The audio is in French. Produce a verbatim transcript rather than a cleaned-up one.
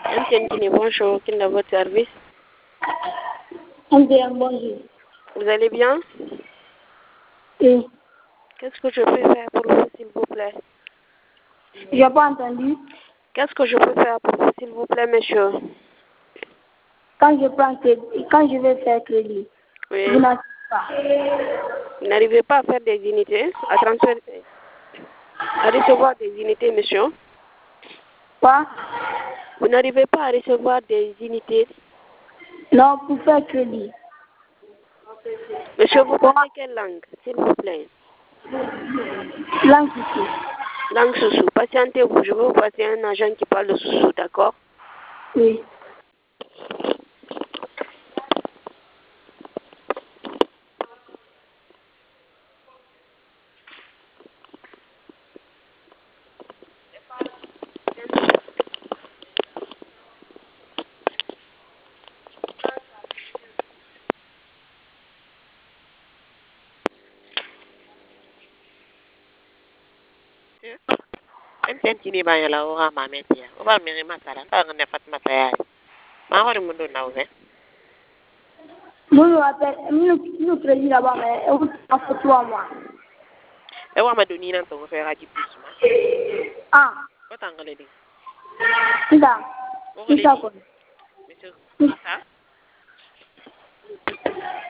M T N Guinée, bonjour, quel est votre service? M T N, bonjour. Vous allez bien? Oui. Qu'est-ce que je peux faire pour vous, s'il vous plaît? Je n'ai pas entendu. Qu'est-ce que je peux faire pour vous, s'il vous plaît, monsieur? Quand je prends crédit, quand je vais faire crédit, Oui. vous n'avez pas. Vous n'arrivez pas à faire des unités, à transférer, à recevoir des unités, monsieur? Quoi? Vous n'arrivez pas à recevoir des unités? Non, pour faire crédit. Monsieur, vous parlez quelle langue, s'il vous plaît? Langue ici. Langue Soussou. Patientez-vous, je vais vous passer un agent qui parle de Soussou, d'accord? Oui. M T N Guinée ba yala o ga mameti ya o ba mere masala ka ngane Fatima Sayari ma gore mundo na o ve Nous nous appelle, nous nous crédit là-bas, mais on a fait trois mois. e wa madoni na to fe ga di plus ma Ah, o tangale di c'est ça. o C'est le ça di quoi. monsieur ça